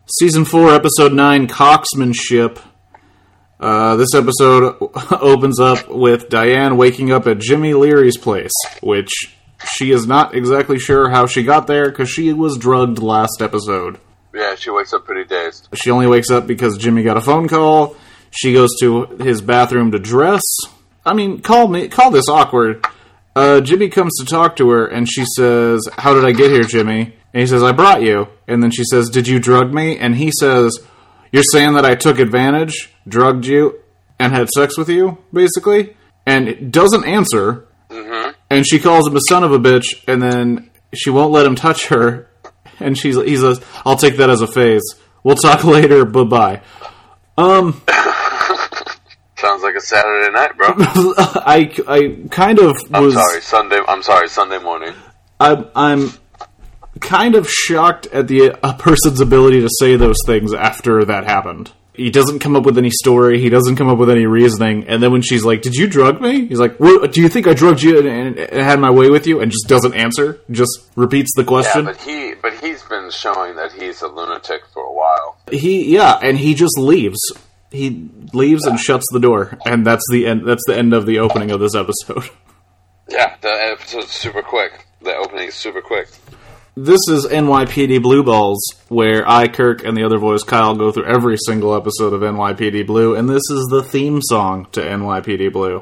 Season 4, Episode 9, Coxmanship. This episode opens up with Diane waking up at Jimmy Leary's place, which she is not exactly sure how she got there, because she was drugged last episode. Yeah, she wakes up pretty dazed. She only wakes up because Jimmy got a phone call. She goes to his bathroom to dress. I mean, call this awkward. Jimmy comes to talk to her, and she says, "How did I get here, Jimmy?" And he says, "I brought you." And then she says, "Did you drug me?" And he says, "You're saying that I took advantage, drugged you, and had sex with you, basically?" And it doesn't answer. Mm-hmm. And she calls him a son of a bitch, and then she won't let him touch her. And he says, "I'll take that as a phase. We'll talk later, bye-bye." Sounds like a Saturday night, bro. I kind of was... I'm sorry, Sunday morning. I'm kind of shocked at a person's ability to say those things after that happened. He doesn't come up with any story. He doesn't come up with any reasoning. And then when she's like, "Did you drug me?" He's like, "What, do you think I drugged you and had my way with you?" And just doesn't answer. Just repeats the question. Yeah, but he's been showing that he's a lunatic for a while. And he just leaves. He leaves and shuts the door. And that's the end. That's the end of the opening of this episode. Yeah, the episode's super quick. The opening is super quick. This is NYPD Blue Balls, where I, Kirk, and the other voice, Kyle, go through every single episode of NYPD Blue, and this is the theme song to NYPD Blue.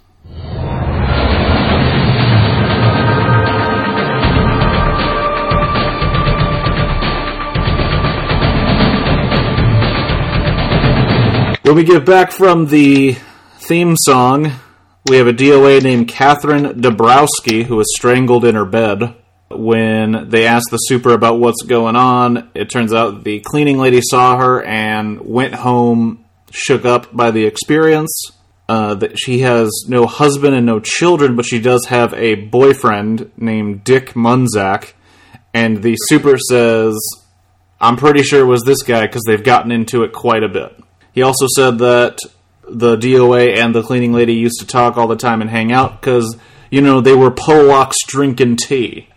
When we get back from the theme song, we have a DOA named Catherine Dabrowski, who is strangled in her bed. When they ask the super about what's going on, it turns out the cleaning lady saw her and went home shook up by the experience. That she has no husband and no children, but she does have a boyfriend named Dick Munzak. And the super says, "I'm pretty sure it was this guy because they've gotten into it quite a bit." He also said that the DOA and the cleaning lady used to talk all the time and hang out because, they were Polacks drinking tea.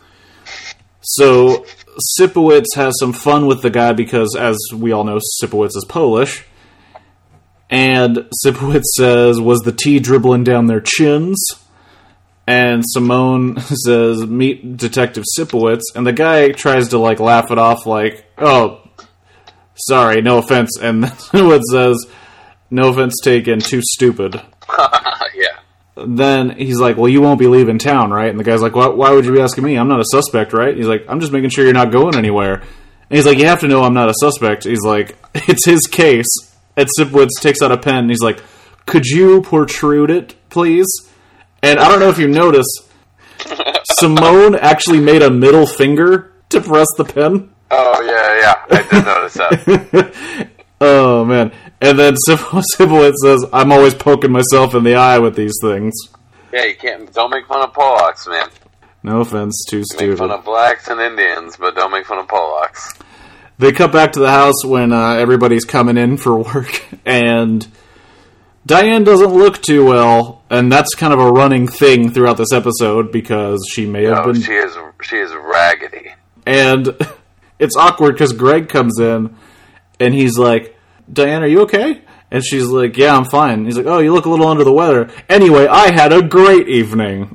So Sipowicz has some fun with the guy because, as we all know, Sipowicz is Polish. And Sipowicz says, "Was the tea dribbling down their chins?" And Simone says, "Meet Detective Sipowicz." And the guy tries to, laugh it off "Oh, sorry, no offense." And then Sipowicz says, "No offense taken, too stupid." Yeah. Then he's like, "Well, you won't be leaving town, right?" And the guy's like, "Why would you be asking me? I'm not a suspect, right?" He's like, "I'm just making sure you're not going anywhere." And he's like, "You have to know I'm not a suspect." He's like, "It's his case." And Sipowicz takes out a pen and he's like, "Could you protrude it, please?" And I don't know if you noticed, Simone actually made a middle finger to press the pen. Oh, yeah, I did notice that. Oh, man. And then Sipowicz says, "I'm always poking myself in the eye with these things." Yeah, don't make fun of Polacks, man. No offense, too stupid. Make fun of blacks and Indians, but don't make fun of Polacks. They cut back to the house when everybody's coming in for work, and Diane doesn't look too well, and that's kind of a running thing throughout this episode, because she may have been... she is raggedy. And it's awkward, because Greg comes in, and he's like, "Diane, are you okay?" And she's like, "Yeah, I'm fine." He's like, "Oh, you look a little under the weather." "Anyway, I had a great evening."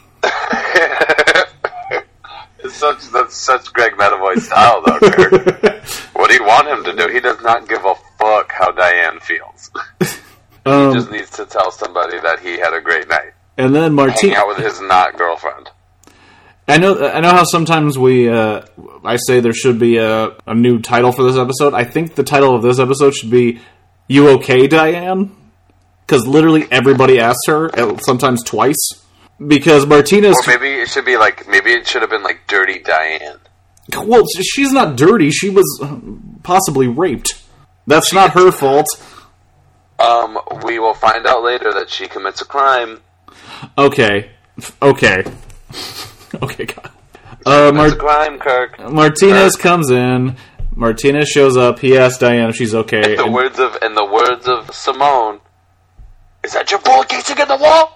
That's such Greg Metaboy style, though, Kirk. What do you want him to do? He does not give a fuck how Diane feels. He just needs to tell somebody that he had a great night. And then Martine... hang out with his not girlfriend. I know how sometimes I say there should be a new title for this episode. I think the title of this episode should be "You Okay, Diane?" Because literally everybody asks her, sometimes twice. Because Martinez... Or maybe it should have been "Dirty Diane." Well, she's not dirty. She was possibly raped. That's not her fault. We will find out later that she commits a crime. Okay, God. Commits a crime, Kirk. Martinez comes in. Martinez shows up. He asks Diane if she's okay. In the words of Simone, "Is that your bullet casing in the wall?"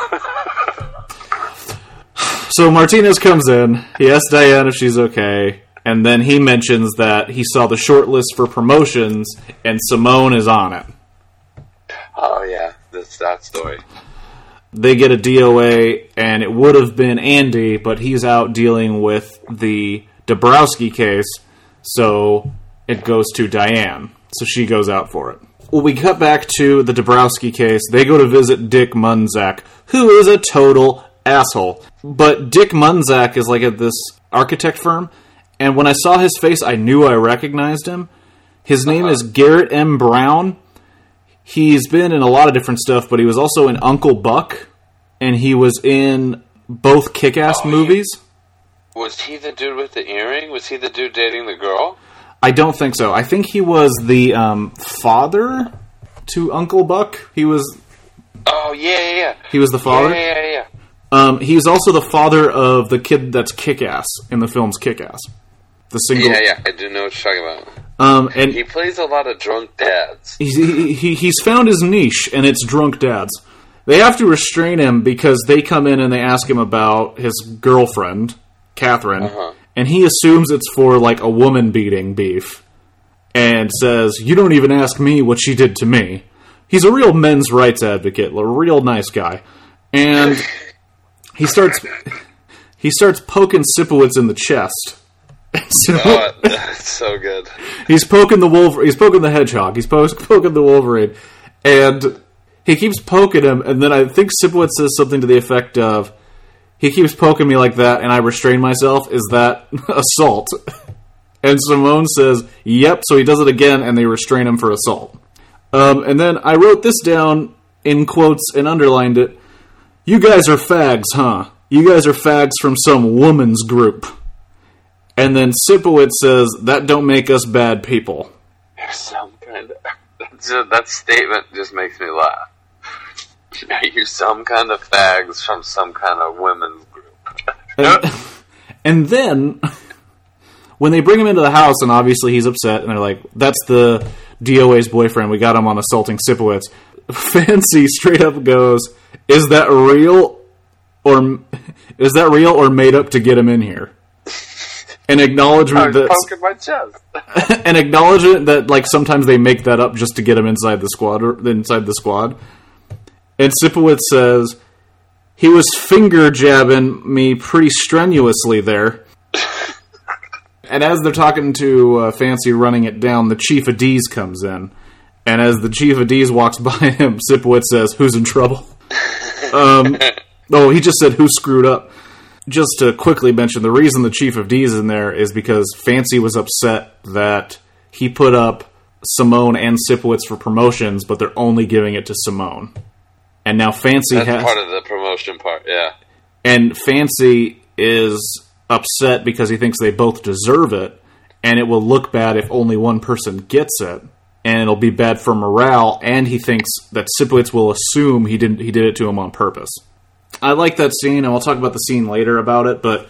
So Martinez comes in. He asks Diane if she's okay. And then he mentions that he saw the short list for promotions, and Simone is on it. Oh, yeah. That's that story. They get a DOA, and it would have been Andy, but he's out dealing with the Dabrowski case, so it goes to Diane. So she goes out for it. Well, we cut back to the Dabrowski case. They go to visit Dick Munzak, who is a total asshole. But Dick Munzak is like at this architect firm, and when I saw his face, I knew I recognized him. His name is Garrett M. Brown. He's been in a lot of different stuff, but he was also in Uncle Buck, and he was in both Kick-Ass movies. Was he the dude with the earring? Was he the dude dating the girl? I don't think so. I think he was the father to Uncle Buck. He was... Oh, yeah. He was the father? Yeah. He's also the father of the kid that's Kick-Ass in the film's Kick-Ass. The single... Yeah, I do know what you're talking about. And he plays a lot of drunk dads. He's found his niche, and it's drunk dads. They have to restrain him because they come in and they ask him about his girlfriend, Catherine, and he assumes it's for, like, a woman-beating beef, and says, "You don't even ask me what she did to me." He's a real men's rights advocate, a real nice guy. And he starts poking Sipowicz in the chest. Oh, that's so good. He's poking the hedgehog. He's poking the Wolverine, and he keeps poking him. And then I think Sipowicz says something to the effect of, "He keeps poking me like that, and I restrain myself. Is that assault?" And Simone says, "Yep." So he does it again, and they restrain him for assault. And then I wrote this down in quotes and underlined it. "You guys are fags, huh? You guys are fags from some woman's group." And then Sipowicz says, "That don't make us bad people." There's some kind of... That statement just makes me laugh. Are you some kind of fags from some kind of women's group? And then, when they bring him into the house, and obviously he's upset, and they're like, "That's the DOA's boyfriend. We got him on assaulting Sipowicz." Fancy straight up goes, Is that real or made up to get him in here?" An acknowledgement that poking my chest. An acknowledgement that, like, sometimes they make that up just to get him inside the squad. And Sipowicz says, "He was finger jabbing me pretty strenuously there." And as they're talking to Fancy running it down, the Chief of D's comes in. And as the Chief of D's walks by him, Sipowicz says, "Who's in trouble?" He just said, "Who screwed up?" Just to quickly mention, the reason the Chief of D's in there is because Fancy was upset that he put up Simone and Sipowicz for promotions, but they're only giving it to Simone. And now Fancy That's part of the promotion part, yeah. And Fancy is upset because he thinks they both deserve it, and it will look bad if only one person gets it, and it'll be bad for morale, and he thinks that Sipowicz will assume he did it to him on purpose. I like that scene, and I'll talk about the scene later about it, but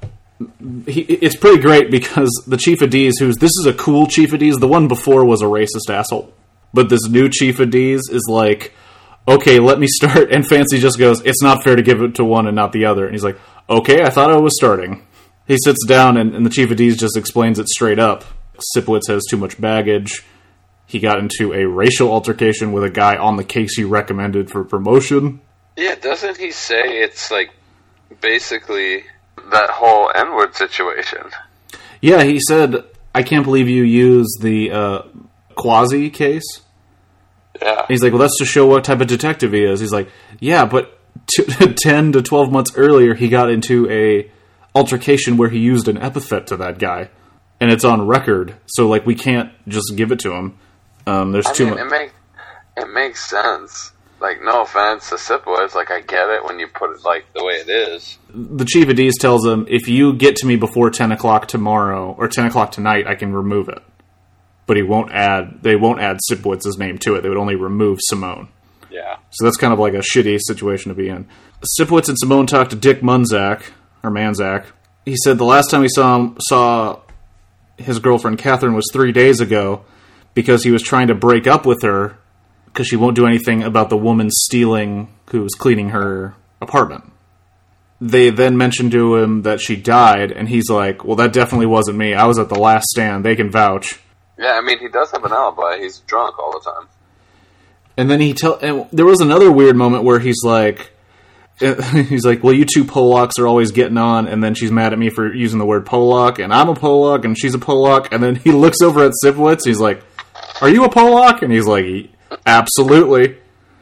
it's pretty great because the Chief of D's, this is a cool Chief of D's, the one before was a racist asshole, but this new Chief of D's is like, "Okay, let me start," and Fancy just goes, "It's not fair to give it to one and not the other," and he's like, "Okay, I thought I was starting." He sits down, and the Chief of D's just explains it straight up. Sipowicz has too much baggage. He got into a racial altercation with a guy on the case he recommended for promotion. Yeah, doesn't he say it's like basically that whole N-word situation? Yeah, he said, "I can't believe you used the Quasi case." Yeah. He's like, "Well, that's to show what type of detective he is." He's like, "Yeah, but 10 to 12 months earlier, he got into a altercation where he used an epithet to that guy, and it's on record. So, like, we can't just give it to him. There's too much." It makes sense. Like, no offense to Sipowicz, like, I get it when you put it, like, the way it is. The Chief of D's tells him, "If you get to me before 10 o'clock tomorrow, or 10 o'clock tonight, I can remove it." But they won't add Sipowicz's name to it. They would only remove Simone. Yeah. So that's kind of like a shitty situation to be in. Sipowicz and Simone talked to Dick Munzak, or Manzak. He said the last time he saw his girlfriend Catherine was 3 days ago because he was trying to break up with her because she won't do anything about the woman stealing who was cleaning her apartment. they then mention to him that she died, and he's like, well, that definitely wasn't me. I was at the last stand. They can vouch. Yeah, I mean, he does have an alibi. He's drunk all the time. And then and there was another weird moment where he's like, well, you two Polacks are always getting on, and then she's mad at me for using the word Polak, and I'm a Polak, and she's a Polak, and then he looks over at Sipowicz, he's like, are you a Polak? And he's like, absolutely.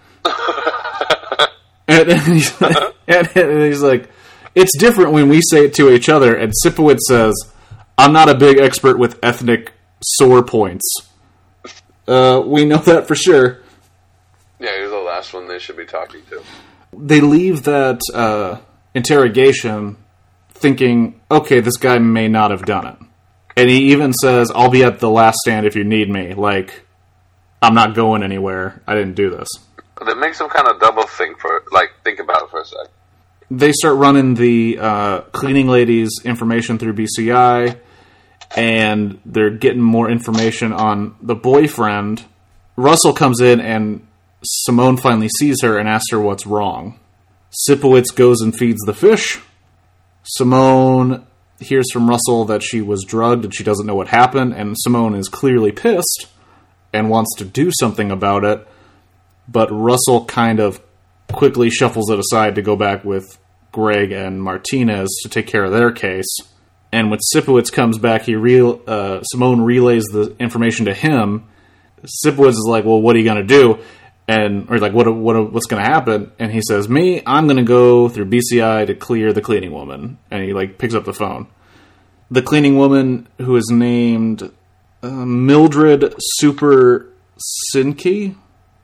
and he's like, it's different when we say it to each other, and Sipowicz says, I'm not a big expert with ethnic sore points. We know that for sure. Yeah, you're the last one they should be talking to. They leave that interrogation thinking, okay, this guy may not have done it. And he even says, I'll be at the last stand if you need me. Like, I'm not going anywhere. I didn't do this. That makes them kind of double think about it for a sec. They start running the cleaning lady's information through BCI, and they're getting more information on the boyfriend. Russell comes in, and Simone finally sees her and asks her what's wrong. Sipowicz goes and feeds the fish. Simone hears from Russell that she was drugged and she doesn't know what happened, and Simone is clearly pissed and wants to do something about it, but Russell kind of quickly shuffles it aside to go back with Greg and Martinez to take care of their case. And when Sipowicz comes back, Simone relays the information to him. Sipowicz is like, well, what are you going to do? Or like, what's going to happen? And he says, I'm going to go through BCI to clear the cleaning woman. And he like picks up the phone. The cleaning woman, who is named Mildred Supersinki.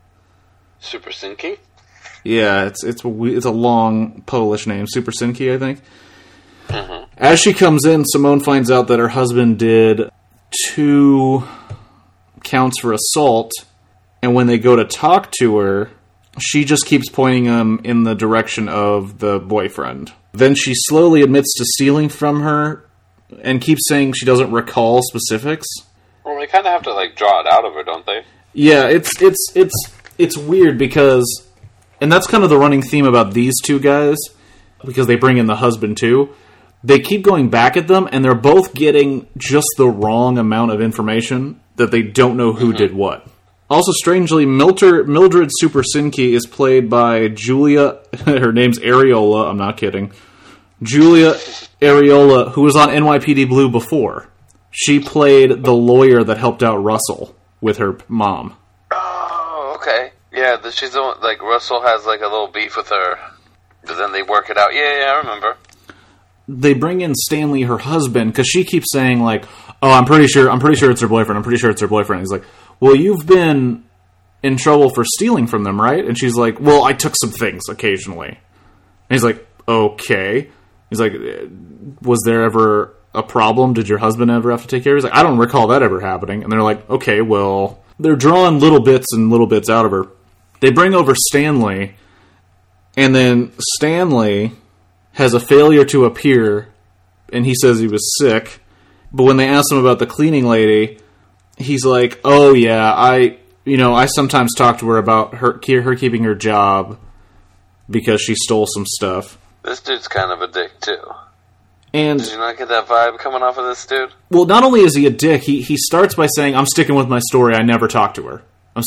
Supersinki? Yeah, it's a long Polish name, Supersinki, I think. Mm-hmm. As she comes in, Simone finds out that her husband did 2 counts for assault, and when they go to talk to her, she just keeps pointing him in the direction of the boyfriend. Then she slowly admits to stealing from her, and keeps saying she doesn't recall specifics. Well, they kind of have to like draw it out of her, don't they? Yeah, it's weird because, and that's kind of the running theme about these two guys, because they bring in the husband too. They keep going back at them, and they're both getting just the wrong amount of information that they don't know who did what. Also, strangely, Mildred Supersinki is played by Julia, her name's Areola, I'm not kidding, Julia Areola, who was on NYPD Blue before. She played the lawyer that helped out Russell with her mom. Oh, okay. Yeah, she's the one, like, Russell has, like, a little beef with her, but then they work it out. Yeah, I remember. They bring in Stanley, her husband, because she keeps saying, like, oh, I'm pretty sure it's her boyfriend, He's like, well, you've been in trouble for stealing from them, right? And she's like, well, I took some things occasionally. And he's like, okay. He's like, was there ever a problem? Did your husband ever have to take care of it? He's like, I don't recall that ever happening. And they're like, okay, well, they're drawing little bits out of her. They bring over Stanley, and then Stanley has a failure to appear, and he says he was sick. But when they ask him about the cleaning lady, he's like, oh yeah, I sometimes talk to her about her keeping her job because she stole some stuff. This dude's kind of a dick too. And did you not get that vibe coming off of this dude? Well, not only is he a dick, he starts by saying, I'm sticking with my story, I never talked to her. I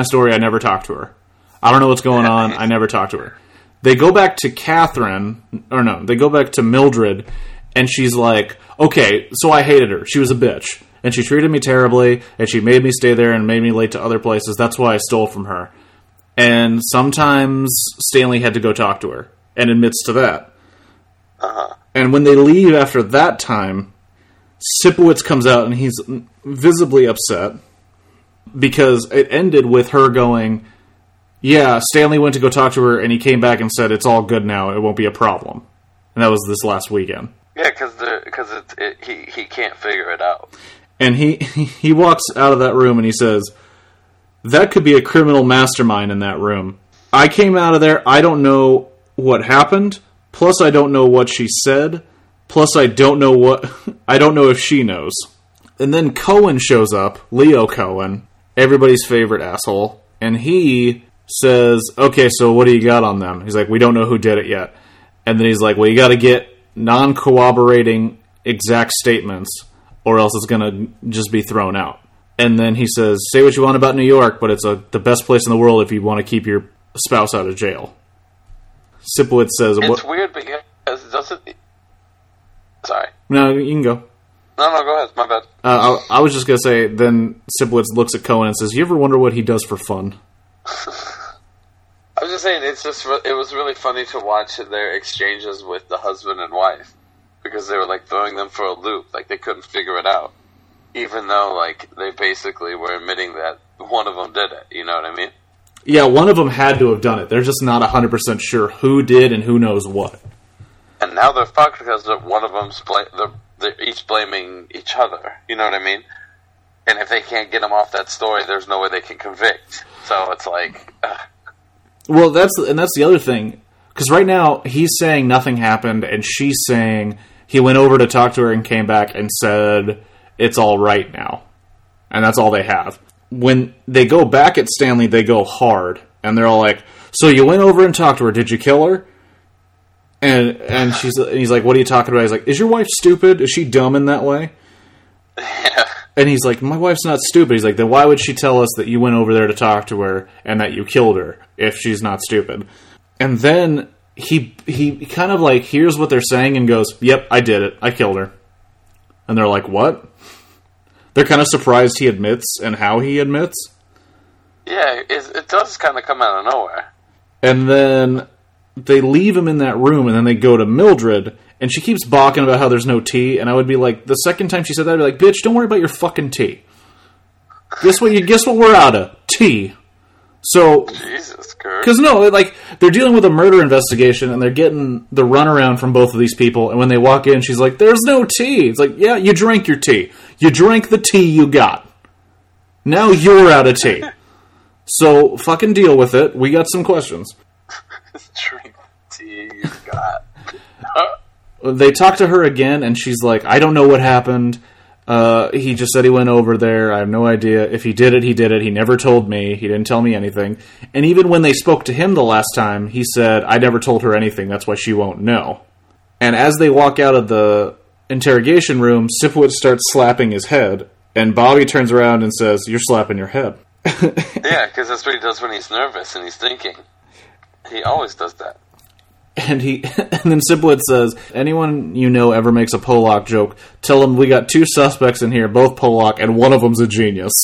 don't know what's going on, I never talked to her. They go back to they go back to Mildred, and she's like, okay, so I hated her. She was a bitch. And she treated me terribly, and she made me stay there and made me late to other places. That's why I stole from her. And sometimes Stanley had to go talk to her, and admits to that. Uh-huh. And when they leave after that time, Sipowicz comes out, and he's visibly upset, because it ended with her going, yeah, Stanley went to go talk to her, and he came back and said, it's all good now, it won't be a problem. And that was this last weekend. Yeah, because he can't figure it out. And he walks out of that room and he says, that could be a criminal mastermind in that room. I came out of there, I don't know what happened, plus I don't know what she said, plus I don't know if she knows. And then Cohen shows up, Leo Cohen, everybody's favorite asshole, and he says, okay, so what do you got on them? He's like, we don't know who did it yet. And then he's like, well, you got to get non-corroborating exact statements, or else it's going to just be thrown out. And then he says, say what you want about New York, but it's the best place in the world if you want to keep your spouse out of jail. Sipowicz says... It's weird because doesn't... Sorry. No, you can go. No, go ahead. My bad. I was just going to say, then Sipowicz looks at Cohen and says, you ever wonder what he does for fun? I was just saying, it was really funny to watch their exchanges with the husband and wife, because they were, like, throwing them for a loop, like, they couldn't figure it out, even though, like, they basically were admitting that one of them did it, you know what I mean? Yeah, one of them had to have done it. They're just not 100% sure who did and who knows what. And now they're fucked because one of them's they're each blaming each other, you know what I mean? And if they can't get them off that story, there's no way they can convict. So it's like... Well, that's the other thing. Because right now, he's saying nothing happened, and she's saying he went over to talk to her and came back and said, it's all right now. And that's all they have. When they go back at Stanley, they go hard. And they're all like, so you went over and talked to her, did you kill her? And he's like, what are you talking about? He's like, is your wife stupid? Is she dumb in that way? Yeah. And he's like, my wife's not stupid. He's like, then why would she tell us that you went over there to talk to her and that you killed her if she's not stupid? And then he kind of like hears what they're saying and goes, yep, I did it. I killed her. And they're like, what? They're kind of surprised he admits and how he admits. Yeah, it does kind of come out of nowhere. And then they leave him in that room, and then they go to Mildred, and she keeps balking about how there's no tea, and I would be like, the second time she said that, I'd be like, bitch, don't worry about your fucking tea. Guess what we're out of? Tea. So, Jesus Christ. Because no, like, they're dealing with a murder investigation, and they're getting the runaround from both of these people, and when they walk in, she's like, there's no tea. It's like, yeah, you drank your tea. You drank the tea you got. Now you're out of tea. So, fucking deal with it. We got some questions. Drink the tea you got. They talk to her again, and she's like, I don't know what happened. He just said he went over there. I have no idea. If he did it, he did it. He never told me. He didn't tell me anything. And even when they spoke to him the last time, he said, I never told her anything. That's why she won't know. And as they walk out of the interrogation room, Sipowicz starts slapping his head, and Bobby turns around and says, you're slapping your head. Yeah, because that's what he does when he's nervous and he's thinking. He always does that. And then Sipowicz says, anyone you know ever makes a Polak joke, tell them we got two suspects in here, both Polak, and one of them's a genius.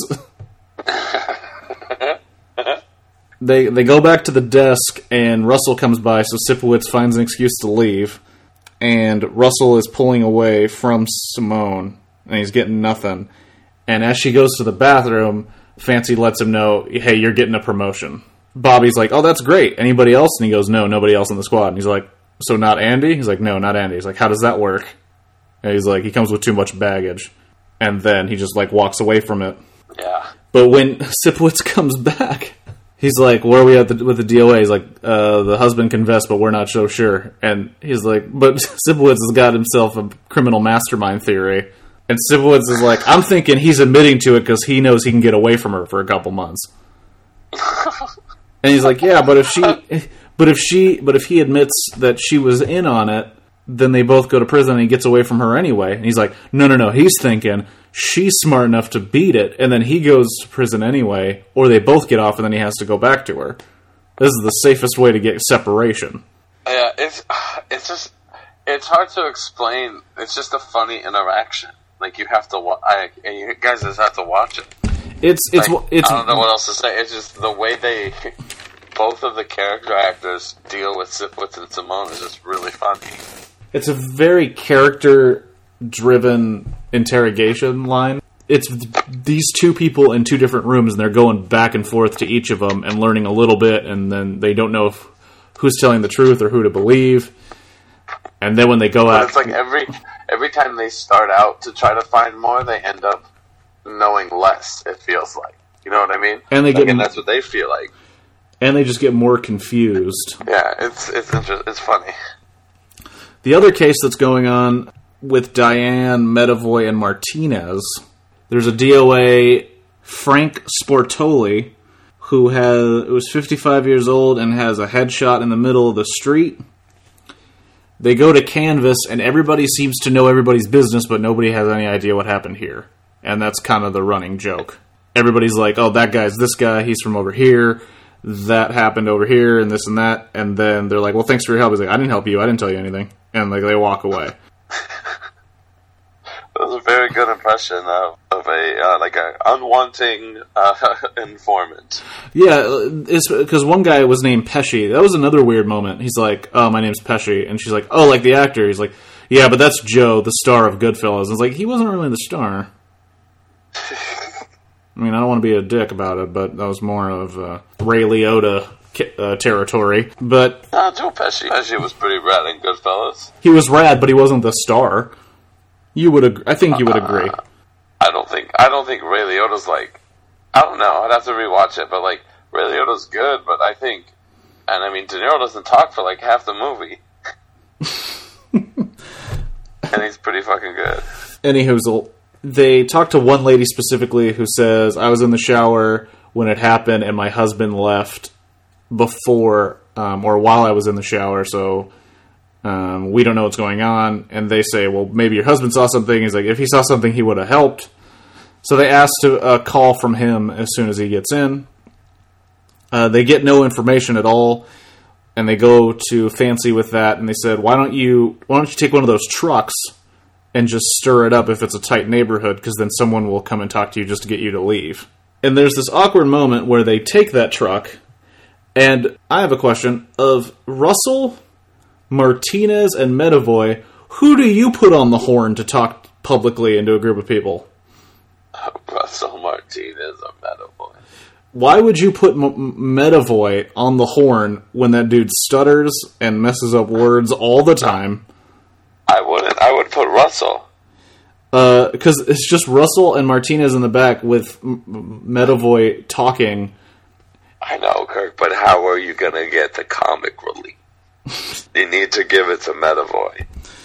They go back to the desk, and Russell comes by, so Sipowicz finds an excuse to leave. And Russell is pulling away from Simone, and he's getting nothing. And as she goes to the bathroom, Fancy lets him know, hey, you're getting a promotion. Bobby's like, oh, that's great. Anybody else? And he goes, no, nobody else in the squad. And he's like, so not Andy? He's like, no, not Andy. He's like, how does that work? And he's like, he comes with too much baggage. And then he just, like, walks away from it. Yeah. But when Sipowicz comes back, he's like, where are we at with the DOA? He's like, the husband confessed, but we're not so sure. And he's like, but Sipowicz has got himself a criminal mastermind theory. And Sipowicz is like, I'm thinking he's admitting to it because he knows he can get away from her for a couple months. And he's like, yeah, but if he admits that she was in on it, then they both go to prison and he gets away from her anyway. And he's like, no. He's thinking she's smart enough to beat it, and then he goes to prison anyway, or they both get off and then he has to go back to her. This is the safest way to get separation. Yeah, it's hard to explain. It's just a funny interaction. Like, you have to you guys just have to watch it. It's I don't know what else to say. It's just the way both of the character actors deal with Sipowicz and Simone is just really funny. It's a very character-driven interrogation line. It's these two people in two different rooms, and they're going back and forth to each of them and learning a little bit, and then they don't know who's telling the truth or who to believe. And then when they go out... It's like every time they start out to try to find more, they end up knowing less, it feels like. You know what I mean? And that's what they feel like. And they just get more confused. Yeah, it's interesting. It's funny. The other case that's going on with Diane, Medavoy, and Martinez, there's a DOA, Frank Sportoli, who was 55 years old and has a headshot in the middle of the street. They go to canvas, and everybody seems to know everybody's business, but nobody has any idea what happened here. And that's kind of the running joke. Everybody's like, oh, that guy's this guy, he's from over here, that happened over here, and this and that. And then they're like, well, thanks for your help. He's like, I didn't help you, I didn't tell you anything. And like they walk away. That was a very good impression of a unwanting informant. Yeah, it's because one guy was named Pesci. That was another weird moment. He's like, oh, my name's Pesci. And she's like, oh, like the actor. He's like, yeah, but that's Joe, the star of Goodfellas. And it's like, he wasn't really the star. I mean, I don't want to be a dick about it, but that was more of Ray Liotta territory. But Joe Pesci was pretty rad in Goodfellas. He was rad, but he wasn't the star. You would, I think you would agree. I don't think Ray Liotta's like. I don't know. I'd have to rewatch it, but like Ray Liotta's good. But I think, and I mean, De Niro doesn't talk for like half the movie, and he's pretty fucking good. Anywho, they talked to one lady specifically who says, I was in the shower when it happened, and my husband left before or while I was in the shower, so we don't know what's going on. And they say, well, maybe your husband saw something. He's like, if he saw something, he would have helped. So they asked a call from him as soon as he gets in. They get no information at all, and they go to Fancy with that, and they said, why don't you take one of those trucks and just stir it up if it's a tight neighborhood, because then someone will come and talk to you just to get you to leave. And there's this awkward moment where they take that truck, and I have a question of Russell, Martinez, and Medavoy. Who do you put on the horn to talk publicly into a group of people? Russell, Martinez, or Medavoy. Why would you put Medavoy on the horn when that dude stutters and messes up words all the time? I wouldn't. I would put Russell. Because it's just Russell and Martinez in the back with Medavoy talking. I know, Kirk, but how are you going to get the comic relief? You need to give it to Medavoy.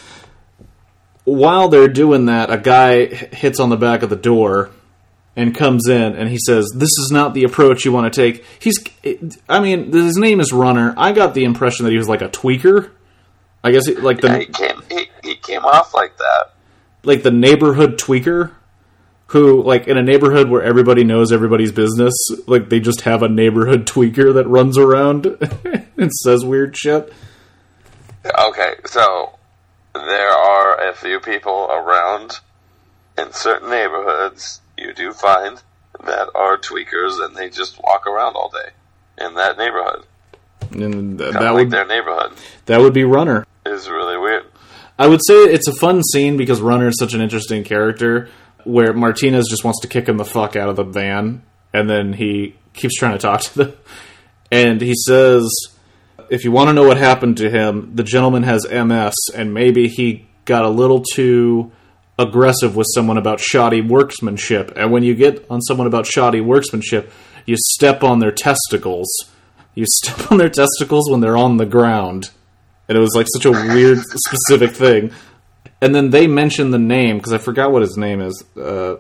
While they're doing that, a guy hits on the back of the door and comes in, and he says, this is not the approach you want to take. His name is Runner. I got the impression that he was like a tweaker. I guess he came off like that. Like the neighborhood tweaker, who, like, in a neighborhood where everybody knows everybody's business, like, they just have a neighborhood tweaker that runs around and says weird shit. Okay, so there are a few people around in certain neighborhoods you do find that are tweakers, and they just walk around all day in that neighborhood. And that would their neighborhood. That would be Runner. It's really weird. I would say it's a fun scene because Runner is such an interesting character, where Martinez just wants to kick him the fuck out of the van, and then he keeps trying to talk to them. And he says, if you want to know what happened to him, the gentleman has MS, and maybe he got a little too aggressive with someone about shoddy workmanship. And when you get on someone about shoddy workmanship, you step on their testicles. You step on their testicles when they're on the ground. And it was like such a weird, specific thing. And then they mentioned the name, because I forgot what his name is. Mr.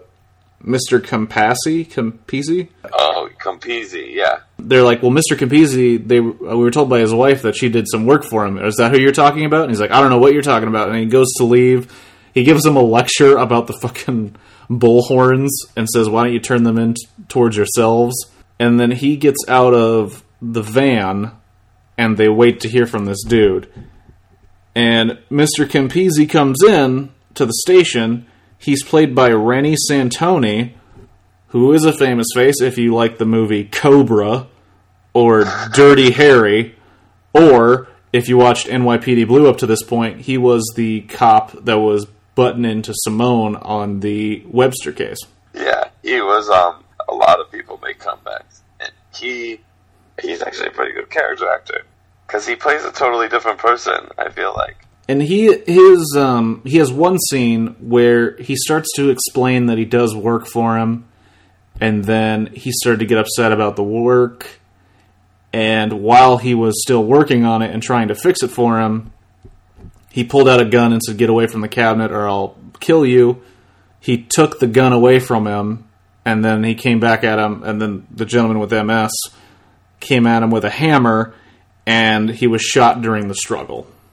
Campisi? Oh, Campisi, yeah. They're like, well, Mr. Campisi, we were told by his wife that she did some work for him. Is that who you're talking about? And he's like, I don't know what you're talking about. And he goes to leave. He gives him a lecture about the fucking bullhorns and says, why don't you turn them in towards yourselves? And then he gets out of the van, and they wait to hear from this dude. And Mr. Campisi comes in to the station. He's played by Rennie Santoni, who is a famous face if you like the movie Cobra or Dirty Harry, or if you watched NYPD Blue up to this point, he was the cop that was butting into Simone on the Webster case. Yeah, he was, a lot of people make comebacks. And he's actually a pretty good character actor. Because he plays a totally different person, I feel like. And he has one scene where he starts to explain that he does work for him, and then he started to get upset about the work, and while he was still working on it and trying to fix it for him, he pulled out a gun and said, get away from the cabinet or I'll kill you. He took the gun away from him, and then he came back at him, and then the gentleman with MS came at him with a hammer, and he was shot during the struggle.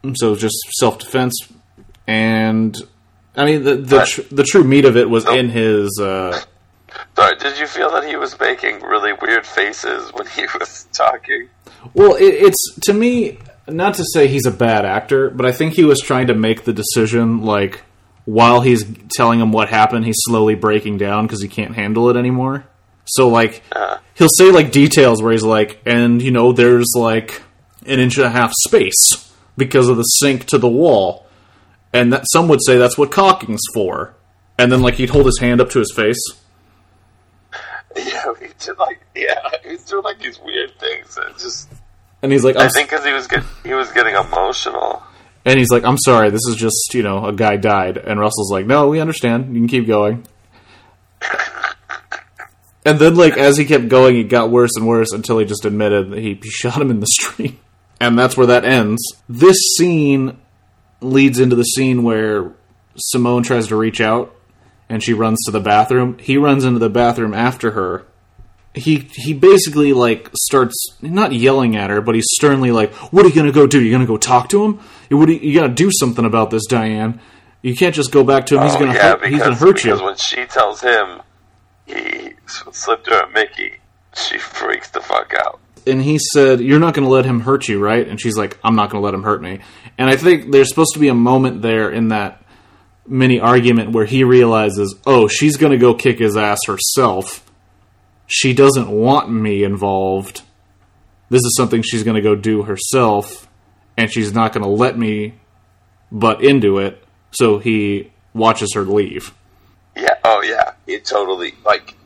So just self-defense. And, I mean, the true meat of it was in his... Sorry, did you feel that he was making really weird faces when he was talking? Well, it's, to me, not to say he's a bad actor, but I think he was trying to make the decision, like, while he's telling him what happened, he's slowly breaking down because he can't handle it anymore. So, like, he'll say, like, details where he's like, and, you know, there's, like, 1.5 inches space because of the sink to the wall. And that some would say that's what caulking's for. And then, like, he'd hold his hand up to his face. Yeah, he's doing like these weird things. And he's like, I think because he was getting emotional. And he's like, I'm sorry, this is just, you know, a guy died. And Russell's like, no, we understand. You can keep going. And then, like, as he kept going, it got worse and worse until he just admitted that he shot him in the street. And that's where that ends. This scene leads into the scene where Simone tries to reach out. And she runs to the bathroom. He runs into the bathroom after her. He basically, like, starts, not yelling at her, but he's sternly like, what are you going to go do? You going to go talk to him? You got to do something about this, Diane. You can't just go back to him. He's going to hurt you. Because when she tells him he slipped her at Mickey, she freaks the fuck out. And he said, you're not going to let him hurt you, right? And she's like, I'm not going to let him hurt me. And I think there's supposed to be a moment there in that mini argument where he realizes, oh, she's going to go kick his ass herself. She doesn't want me involved. This is something she's going to go do herself, and she's not going to let me butt into it, so he watches her leave. Yeah, oh yeah. He totally,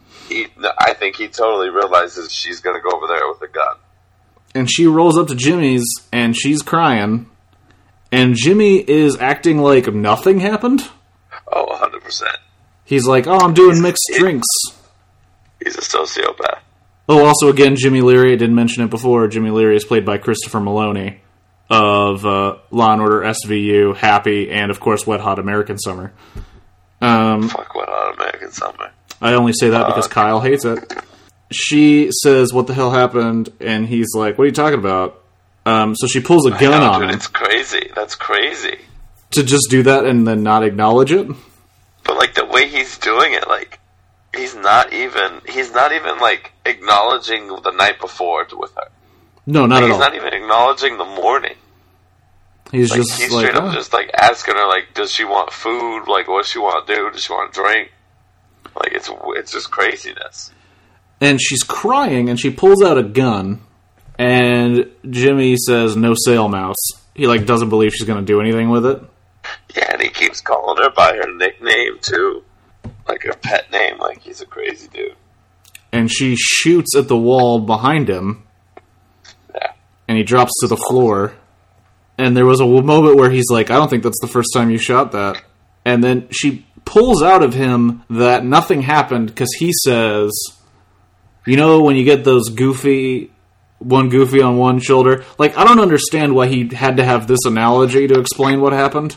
I think he totally realizes she's going to go over there with a gun. And she rolls up to Jimmy's, and she's crying. And Jimmy is acting like nothing happened. Oh, 100%. He's like, oh, I'm doing mixed drinks. He's a sociopath. Oh, also, again, Jimmy Leary, I didn't mention it before, Jimmy Leary is played by Christopher Maloney of Law & Order, SVU, Happy, and, of course, Wet Hot American Summer. Fuck Wet Hot American Summer. I only say that because Kyle hates it. She says, what the hell happened? And he's like, what are you talking about? So she pulls a gun on him. It's crazy. That's crazy. To just do that and then not acknowledge it? But, like, the way he's doing it, like, he's not even, like, acknowledging the night before with her. No, not at all. He's not even acknowledging the morning. He's straight up just, like, asking her, like, does she want food? Like, what does she want to do? Does she want to drink? Like, it's just craziness. And she's crying, and she pulls out a gun. And Jimmy says, no sale mouse. He, like, doesn't believe she's going to do anything with it. Yeah, and he keeps calling her by her nickname, too. Like, her pet name. Like, he's a crazy dude. And she shoots at the wall behind him. Yeah. And he drops to the floor. And there was a moment where he's like, I don't think that's the first time you shot that. And then she pulls out of him that nothing happened because he says, you know, when you get those goofy on one shoulder. Like, I don't understand why he had to have this analogy to explain what happened.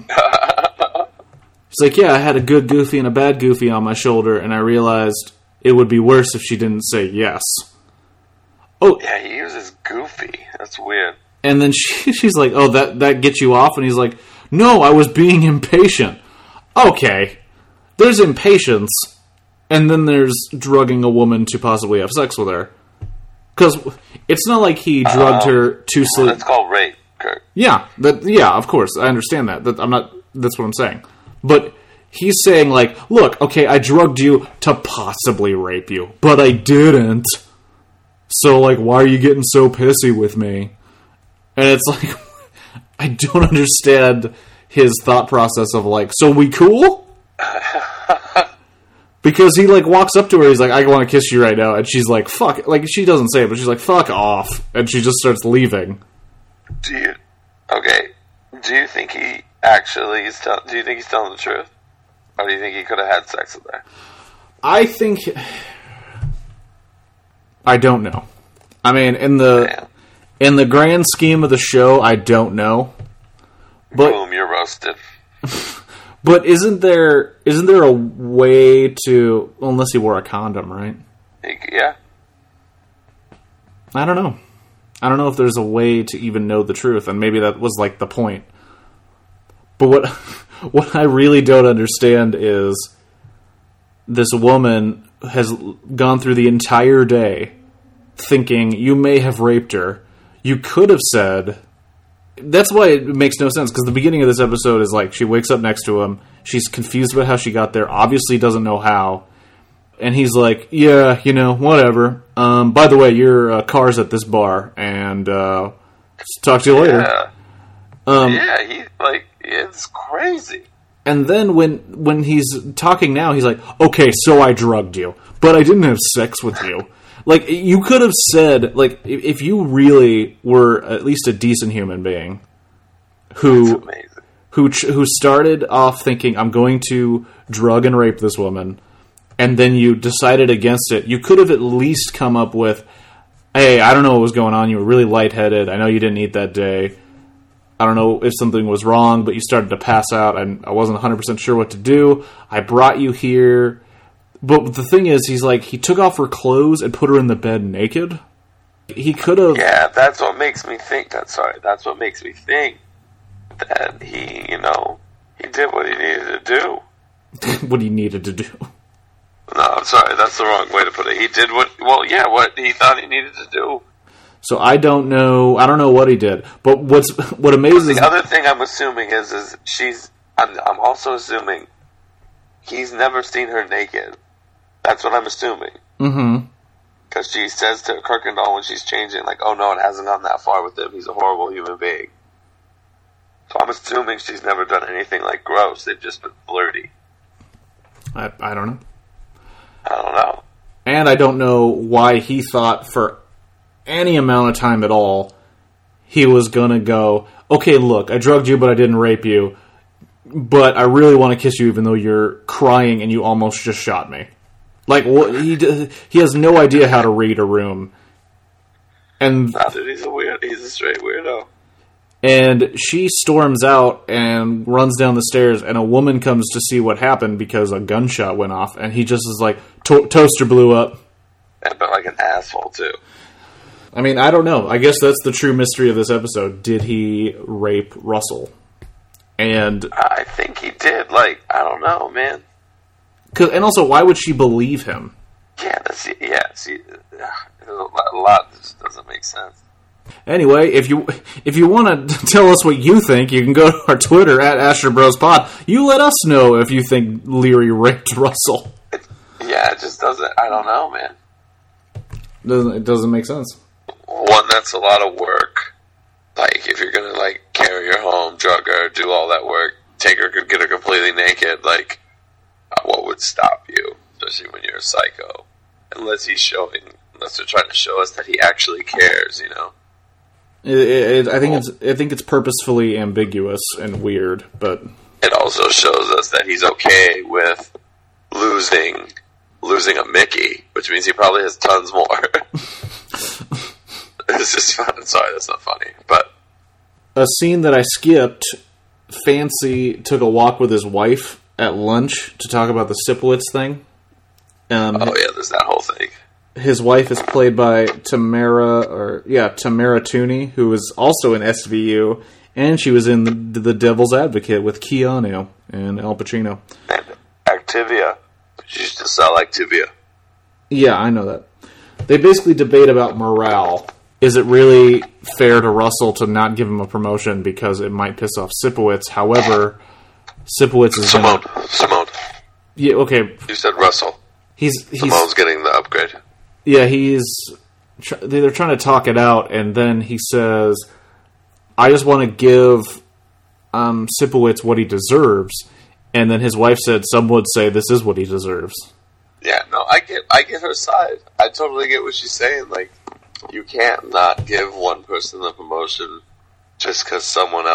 He's like, yeah, I had a good goofy and a bad goofy on my shoulder, and I realized it would be worse if she didn't say yes. Oh, yeah, he uses goofy. That's weird. And then she's like, oh, that gets you off? And he's like, no, I was being impatient. Okay, there's impatience, and then there's drugging a woman to possibly have sex with her. Because it's not like he drugged her to sleep. That's called rape, Kurt. Yeah, of course, I understand that. That's what I'm saying. But he's saying, like, look, okay, I drugged you to possibly rape you, but I didn't. So, like, why are you getting so pissy with me? And it's like, I don't understand his thought process of, like, so we cool? Because he, like, walks up to her, he's like, I want to kiss you right now, and she's like, fuck, like, she doesn't say it, but she's like, fuck off, and she just starts leaving. Do you think he actually do you think he's telling the truth? Or do you think he could have had sex with her? I don't know. I mean, in the grand scheme of the show, I don't know. But, boom, you're roasted. But isn't there a way to, unless he wore a condom, right? Yeah. I don't know. I don't know if there's a way to even know the truth, and maybe that was like the point. But what I really don't understand is this woman has gone through the entire day thinking you may have raped her. You could have said... That's why it makes no sense, because the beginning of this episode is like, she wakes up next to him, she's confused about how she got there, obviously doesn't know how, and he's like, yeah, whatever. By the way, your car's at this bar, and talk to you later. It's crazy. And then when he's talking now, he's like, okay, so I drugged you, but I didn't have sex with you. Like, you could have said, like, if you really were at least a decent human being who started off thinking, I'm going to drug and rape this woman, and then you decided against it, you could have at least come up with, hey, I don't know what was going on, you were really lightheaded, I know you didn't eat that day, I don't know if something was wrong, but you started to pass out, and I wasn't 100% sure what to do, I brought you here... But the thing is, he took off her clothes and put her in the bed naked. He could have... Yeah, that's what makes me think that's that he did what he needed to do. What he needed to do. No, I'm sorry, that's the wrong way to put it. He did what he thought he needed to do. So I don't know what he did. But what amazes... The other thing I'm assuming is I'm also assuming he's never seen her naked. That's what I'm assuming. Mm-hmm. Because she says to Kirkendall when she's changing, like, oh no, it hasn't gone that far with him. He's a horrible human being. So I'm assuming she's never done anything like gross. They've just been flirty. I don't know. I don't know. And I don't know why he thought for any amount of time at all he was gonna go, okay, look, I drugged you, but I didn't rape you. But I really want to kiss you even though you're crying and you almost just shot me. Like, he has no idea how to read a room. And dude, he's a straight weirdo. And she storms out and runs down the stairs, and a woman comes to see what happened because a gunshot went off, and he just is like, toaster blew up. And but like an asshole, too. I mean, I don't know. I guess that's the true mystery of this episode. Did he rape Russell? And I think he did. Like, I don't know, man. And also, why would she believe him? See, a lot just doesn't make sense. Anyway, if you want to tell us what you think, you can go to our Twitter at AstroBrosPod. You let us know if you think Leary raped Russell. It just doesn't. I don't know, man. It doesn't make sense. One, that's a lot of work. Like, if you're gonna carry her home, drug her, do all that work, take her, get her completely naked, what would stop you? Especially when you're a psycho. Unless they're trying to show us that he actually cares, I think it's purposefully ambiguous and weird, but it also shows us that he's okay with losing a Mickey, which means he probably has tons more. It's just fun. Sorry, that's not funny, but a scene that I skipped. Fancy took a walk with his wife at lunch to talk about the Sipowicz thing. There's that whole thing. His wife is played by Tamara Tooney, who is also in SVU, and she was in The Devil's Advocate with Keanu and Al Pacino. And Activia. She used to sell Activia. Yeah, I know that. They basically debate about morale. Is it really fair to Russell to not give him a promotion because it might piss off Sipowicz? However, Sipowicz is Simone. Yeah, okay. You said Russell. Simone's getting the upgrade. Yeah, they're trying to talk it out, and then he says, I just want to give Sipowicz what he deserves. And then his wife said, some would say this is what he deserves. Yeah, no, I get her side. I totally get what she's saying. You can't not give one person the promotion just because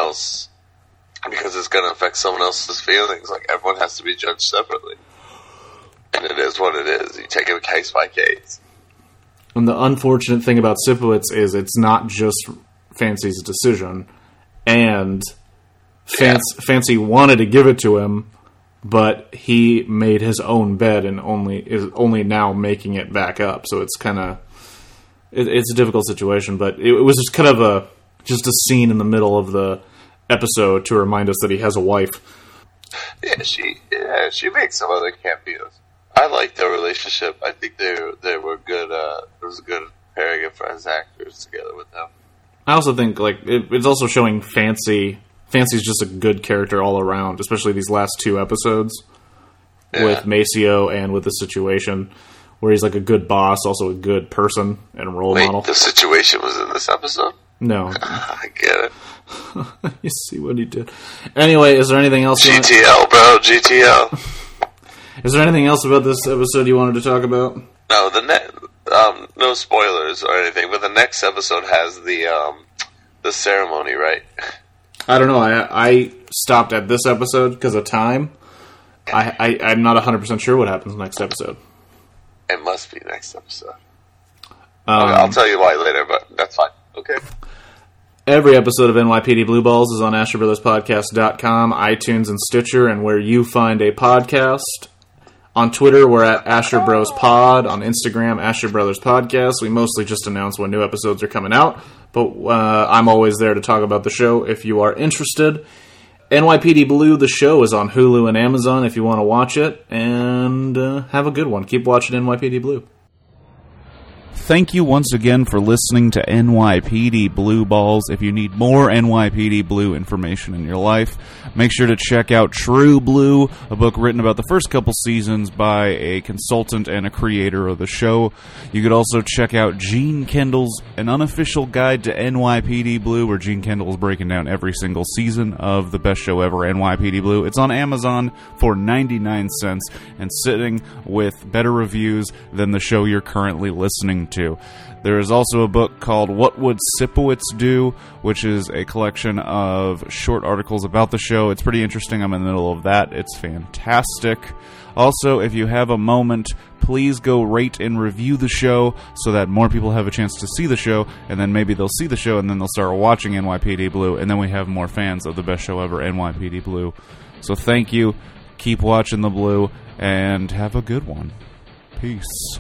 it's going to affect someone else's feelings. Everyone has to be judged separately. And it is what it is. You take it case by case. And the unfortunate thing about Sipowicz is it's not just Fancy's decision. And Fancy wanted to give it to him, but he made his own bed and is only now making it back up. So it's kind of... it's a difficult situation, but it was just kind of a scene in the middle of the episode to remind us that he has a wife. Yeah, she makes some other cameos. I like their relationship. I think they were good. It was a good pairing of friends actors together with them. I also think like it's also showing Fancy. Fancy's just a good character all around, especially these last 2 episodes with Maceo and with the situation, where he's like a good boss, also a good person and role model. The situation was in this episode? No. I get it. You see what he did. Anyway, is there anything else? GTL, bro, GTL. Is there anything else about this episode you wanted to talk about? No, no spoilers or anything, but the next episode has the ceremony, right? I don't know. I stopped at this episode because of time. I'm not 100% sure what happens next episode. It must be next episode. I'll tell you why later, but that's fine. Okay. Every episode of NYPD Blue Balls is on AsherBrothersPodcast.com, iTunes, and Stitcher, and where you find a podcast. On Twitter, we're at Asher Bros Pod. On Instagram, Asher Brothers Podcast. We mostly just announce when new episodes are coming out, but I'm always there to talk about the show if you are interested. NYPD Blue, the show, is on Hulu and Amazon if you want to watch it, and have a good one. Keep watching NYPD Blue. Thank you once again for listening to NYPD Blue Balls. If you need more NYPD Blue information in your life, make sure to check out True Blue, a book written about the first couple seasons by a consultant and a creator of the show. You could also check out Gene Kendall's An Unofficial Guide to NYPD Blue, where Gene Kendall is breaking down every single season of the best show ever, NYPD Blue. It's on Amazon for 99 cents and sitting with better reviews than the show you're currently listening to. There is also a book called What Would Sipowicz Do, which is a collection of short articles about the show. It's pretty interesting. I'm in the middle of that. It's fantastic. Also, if you have a moment, please go rate and review the show so that more people have a chance to see the show, and then maybe they'll see the show, and then they'll start watching NYPD Blue, and then we have more fans of the best show ever, NYPD Blue. So thank you. Keep watching the Blue, and have a good one. Peace.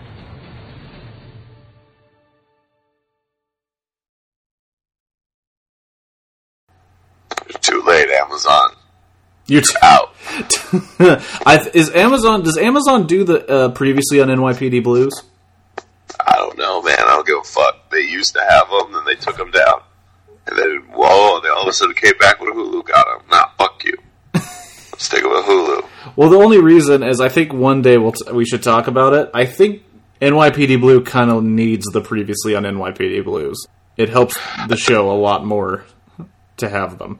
Too late, Amazon. You're out. Does Amazon do the previously on NYPD Blues? I don't know, man. I don't give a fuck. They used to have them, then they took them down. And then, whoa, they all of a sudden came back with Hulu got them. Nah, fuck you. I'm sticking with Hulu. Well, the only reason is I think one day we should talk about it. I think NYPD Blue kind of needs the previously on NYPD Blues. It helps the show a lot more to have them.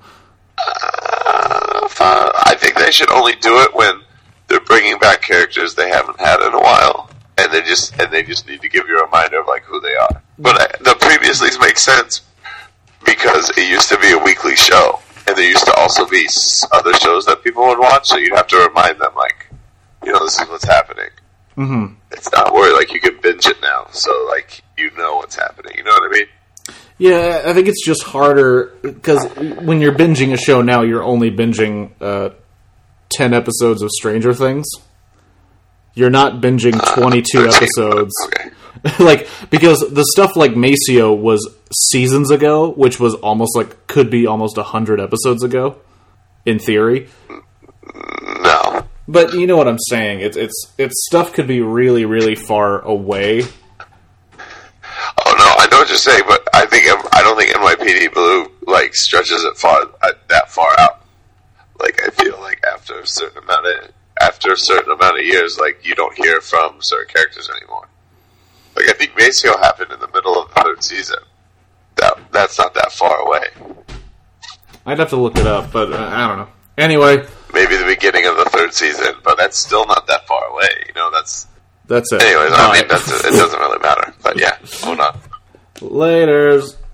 I think they should only do it when they're bringing back characters they haven't had in a while, and they just need to give you a reminder of like who they are. But the previouslys make sense because it used to be a weekly show, and there used to also be other shows that people would watch, so you'd have to remind them like, this is what's happening. Mm-hmm. It's not worried, like you can binge it now, so like you know what's happening. You know what I mean? Yeah, I think it's just harder, because when you're binging a show now, you're only binging 10 episodes of Stranger Things. You're not binging 22 episodes. Okay. Because the stuff like Maceo was seasons ago, which was could be almost 100 episodes ago, in theory. No. But you know what I'm saying. It's stuff could be really, really far away. Oh no, I know what you're saying, but I don't think NYPD Blue stretches it that far out. I feel like after a certain amount of years, you don't hear from certain characters anymore. I think Maceo happened in the middle of the 3rd season. That's not that far away. I'd have to look it up, but I don't know. Anyway, maybe the beginning of the 3rd season, but that's still not that far away. That's it. Anyways, it doesn't really matter. But yeah, hold on. Laters.